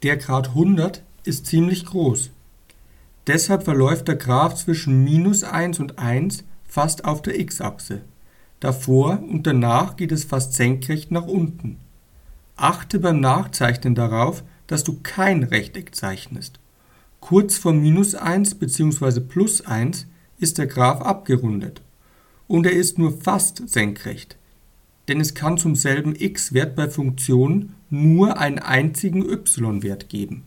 Der Grad 100 ist ziemlich groß. Deshalb verläuft der Graph zwischen -1 und 1 fast auf der x-Achse. Davor und danach geht es fast senkrecht nach unten. Achte beim Nachzeichnen darauf, dass du kein Rechteck zeichnest. Kurz vor -1 bzw. +1 ist der Graph abgerundet. Und er ist nur fast senkrecht. Denn es kann zum selben x-Wert bei Funktionen nur einen einzigen y-Wert geben.